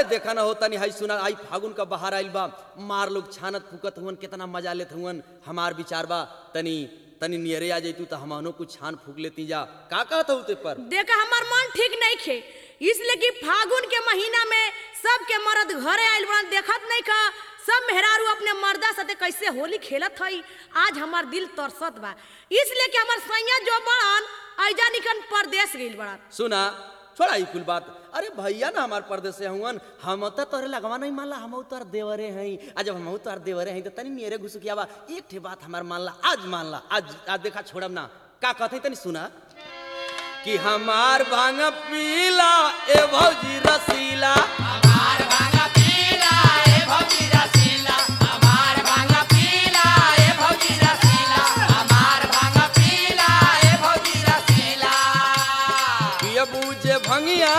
देखा ना होता नहीं, हाई सुना आई फागुन का बाहर आइल बा, मार लोग छानत फूकत हुवन, कितना मजा लेत हुवन। हमार विचार बा तनी तनी नियरे आ जैतू तो हमनो कुछ छान फूक लेती जा। का कहत हूँ ते पर? देखा हमार मन ठीक नहीं खे, इसलिए कि फागुन के महीना में सबके मर्द घरे आइल बा, देखत नहीं का सब मेहरारू अपने मर्दा साथे कैसे होली खेलत हई। आज हमार दिल तरसत बा, इसलिए कि हमार सैया जो बड़न ऐजा निकन परदेश गइल बड़न। सुना छोड़ा ई कुल बात। अरे भैया ना हमार परदेश से हुवन, हम तो तोरे लगवा नहीं मानला, हम तोर देवरे हैं। आज जब हम तोर देवरे हैं तो तनी मेरे घुसुकिया बा, एक ठे बात हमार मानला, आज मानला, आज देखा छोड़ब ना। का कहते तनी सुना कि हमार भांग पीला ए भौजी रसीला, हमार भांग पीला ए भौजी रसीला, हमार भांग पीला ए भौजी रसीला, हमार भांग पीला ए भौजी रसीला। पिया बूझे भंगिया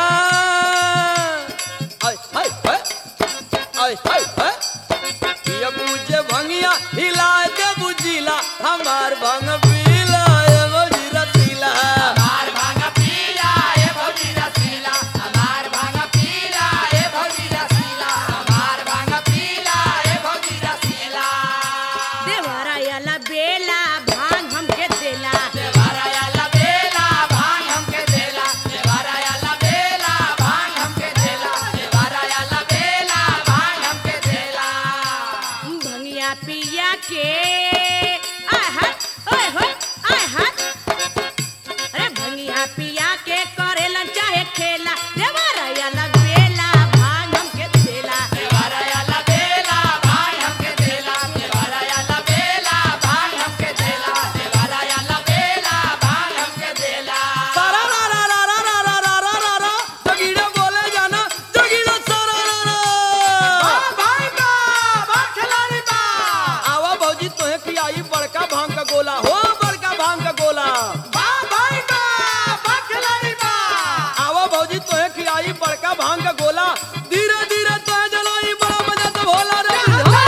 आय हाय हाय आय हाय हाय, पिया बूझे भंगिया हिला दे बुझिला, हमार भांग पीला ए भौजी रसीला। हमार भांग पीला ए भौजी रसीला, हमार भांग पीला ए भौजी रसीला, हमार भांग पीला ए भौजी रसीला। देवरा याला बेला भांग हमके देला, देवरा याला बेला भांग हमके देला, देवरा याला बेला भांग हमके देला, देवरा याला बेला भांग हमके देला। भंगिया पिया के आय हाय ओए होय आय हाय, अरे भंगिया पिया के करेलन चाहे खेला, देवरा याला बेला भांग हमके देला। देवरा याला बेला भांग हमके देला, देवरा याला बेला भांग हमके देला, देवरा याला बेला भांग हमके देला। सारा रा रा रा रा रा रा रा रा रा रा, जगीरा बोले जाना जगीरा सारा रा रा। भाई बा खिलाड़ी बा, आवा भौजी तोहे पियाई बड़का भांग का गोला हो, बड़का भांग का गोला। भाई बा खिलाड़ी बा, आवा भौजी तोहे खियाई बड़का भांग का गोला, धीरे धीरे तोहे जलाई बड़ा मजा तो भोला रे।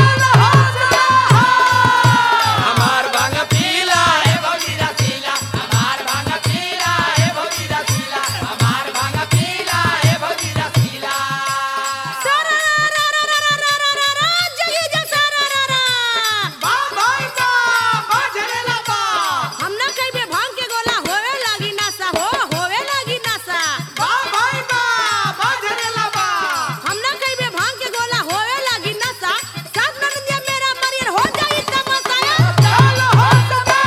हमार भांग पीला ए भौजी रसीला, हमार भांग पीला ए भौजी रसीला, हमार भांग पीला ए भौजी रसीला। सारा रा रा रा रा रा रा रा रा, जगी जा सारा रा रा। भाई बा झरेला बा, हम ना कहिबे भांग के गोला होवे लागी नशा हो, होवे लागी नशा। भाई बा झरेला बा, हम ना कहिबे भांग के गोला होवे लागी नशा, सब ननदिया मेरा मरियर हो जाई तमाशाया। चल हो सबे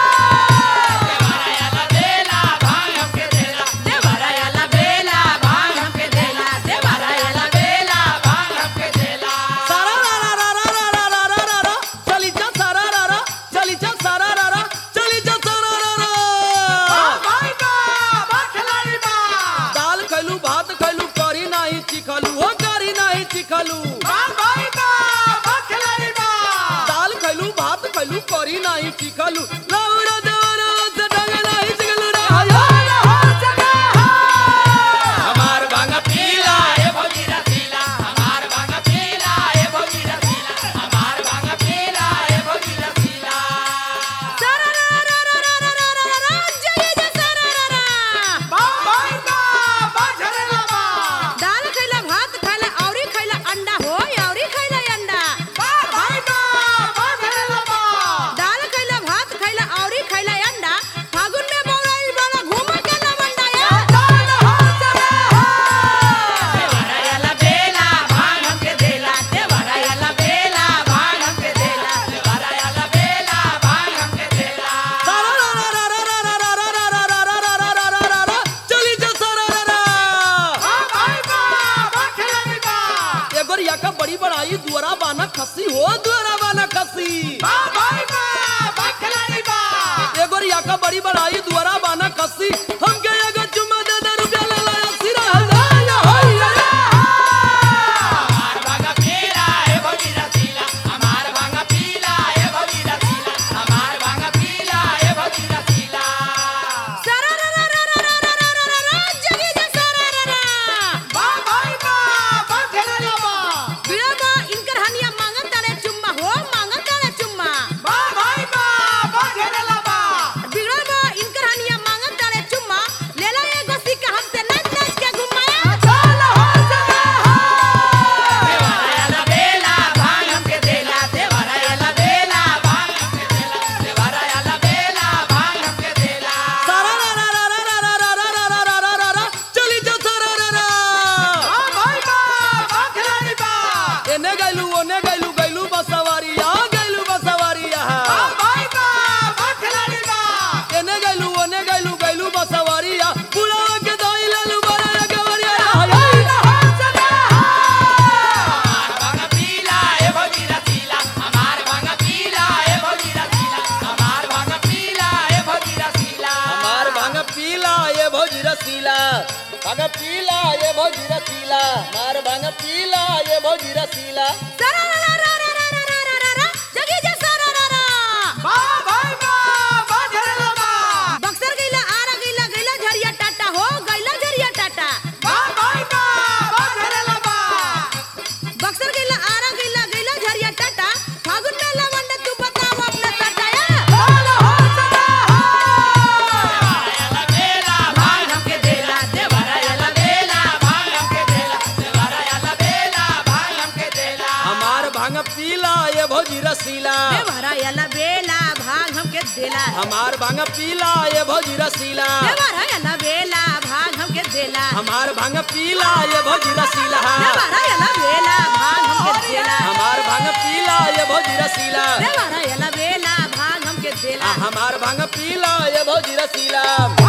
देवरा याला बेला भांग हमके देला, देवरा याला बेला भांग हमके देला, देवरा याला बेला भांग हमके देला। सारा रा रा रा रा रा रा रा रा रा, चली जा सारा रा रा, चली जा सारा रा रा, चली जा सारा रा रा। भाई बा खिलाड़ी बा, दाल खैलू भात खैलू करी नाही चिखलू हो, करी नाही चिखलू। भाई बा खिलाड़ी बा, दाल खैलू भात खैलू करी नाही चिखलू, लौरा देवरा से ढंग नाही चिखलू रे। हो सबे हमार भांग पीला ए भौजी रसीला, हमार भांग पीला ए भौजी रसीला, हमार भांग पीला ए भौजी रसीला। सारा रा रा रा रा रा रा रा रा, जगी जा सारा रा रा। भाई बा झरेला बा, दाल खैला भात खैला औरी खैला अंडा हो, औरी खैला अंडा। भाई बा झरेला बा, दाल खैला भात खैला औरी खैला अंडा, फागुन में बौराइल वाला घूम के लवंडा या। चल हो सबे देवरा याला बेला भांग हमके देला, देवरा याला बेला भांग हमके देला, देवरा याला बेला भांग हमके देला। सारा रा रा रा रा रा रा रा रा रा रा रा रा रा रा रा रा, चली जा सारा रा रा। भाई बा खिलाड़ी बा, एगोरिया का बड़ी बड़ाई दुआरा बाना खसी हो, दुआरा बाना खसी। भाई बा खिलाड़ी बा, एगोरिया का बड़ी बड़ाई दुआरा बाना खसी, हमके एगो चुम्मा दे दे रुपया ले ला सिरा हल्ला होइया। हमार भांग पीला ए भौजी रसीला, हमार भांग पीला ए भौजी रसीला, हमार भांग पीला ए भौजी रसीला। सारा रा रा रा रा रा रा रा रा रा, जगी जा सारा रा रा। भाई बा झरेला बा, बिड़ा बा इनकर हनिया मांगत तारे चुम्मा हो, मांगत तारे चुम्मा। भाई बा झरेला बा, बिड़ा बा इनकर हनिया मांगत तारे चुम्मा, पीला ये भौजी रसीला भांग पीला ये भौजी रसीला मार भांग पीला ये भौजी रसीला जगी जा सरारा वाह भाई वाह वाह झरेला वाह बक्सर गइला आरा गइला गइला झरिया टाटा हो गइला झरिया टाटा वाह भाई वाह वाह झरेला वाह बक्सर गइला आरा गइला गइला झरिया टाटा फागुन में लवंडा तू बताओ अपना सटाया बोल हो सदा देवराया बेला भांग हमके देला देवराया बेला भांग हमके देला देवराया बेला भांग हमके देला हमार भांग पीला ये भौजी रसीला देवरा याला बेला भाग हमके देला हमार भांग पीला ये भौजी रसीला देवरा याला बेला भाग हमके देला हमार भांग पीला ये भौजी रसीला देवरा याला बेला भाग हमके देला हमार भांग पीला ये भौजी रसीला देवरा याला बेला भाग हमके देला हमार भांग पीला ये भौजी रसीला